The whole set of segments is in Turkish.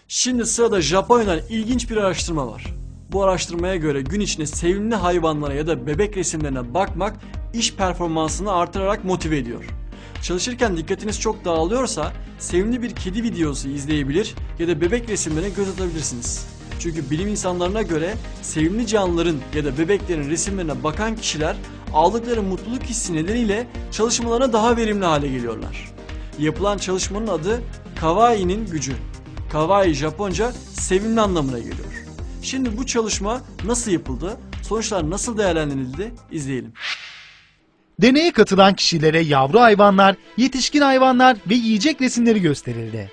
Şimdi sırada Japonya'dan ilginç bir araştırma var. Bu araştırmaya göre gün içinde sevimli hayvanlara ya da bebek resimlerine bakmak iş performansını artırarak motive ediyor. Çalışırken dikkatiniz çok dağılıyorsa sevimli bir kedi videosu izleyebilir ya da bebek resimlerine göz atabilirsiniz. Çünkü bilim insanlarına göre sevimli canlıların ya da bebeklerin resimlerine bakan kişiler aldıkları mutluluk hissi nedeniyle çalışmalarına daha verimli hale geliyorlar. Yapılan çalışmanın adı Kawaii'nin gücü. Kawaii Japonca sevimli anlamına geliyor. Şimdi bu çalışma nasıl yapıldı, sonuçlar nasıl değerlendirildi izleyelim. Deneye katılan kişilere yavru hayvanlar, yetişkin hayvanlar ve yiyecek resimleri gösterildi.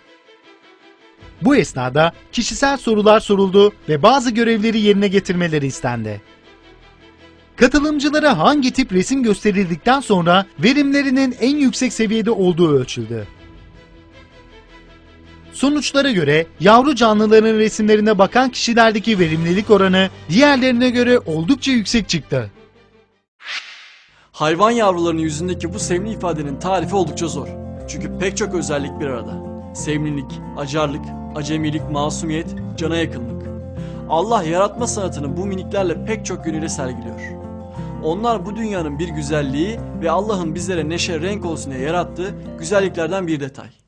Bu esnada kişisel sorular soruldu ve bazı görevleri yerine getirmeleri istendi. Katılımcılara hangi tip resim gösterildikten sonra verimlerinin en yüksek seviyede olduğu ölçüldü. Sonuçlara göre yavru canlıların resimlerine bakan kişilerdeki verimlilik oranı diğerlerine göre oldukça yüksek çıktı. Hayvan yavrularının yüzündeki bu sevimli ifadenin tarifi oldukça zor. Çünkü pek çok özellik bir arada. Sevimlilik, acarlık, acemilik, masumiyet, cana yakınlık. Allah yaratma sanatını bu miniklerle pek çok yönüyle sergiliyor. Onlar bu dünyanın bir güzelliği ve Allah'ın bizlere neşe renk olsun diye yarattığı güzelliklerden bir detay.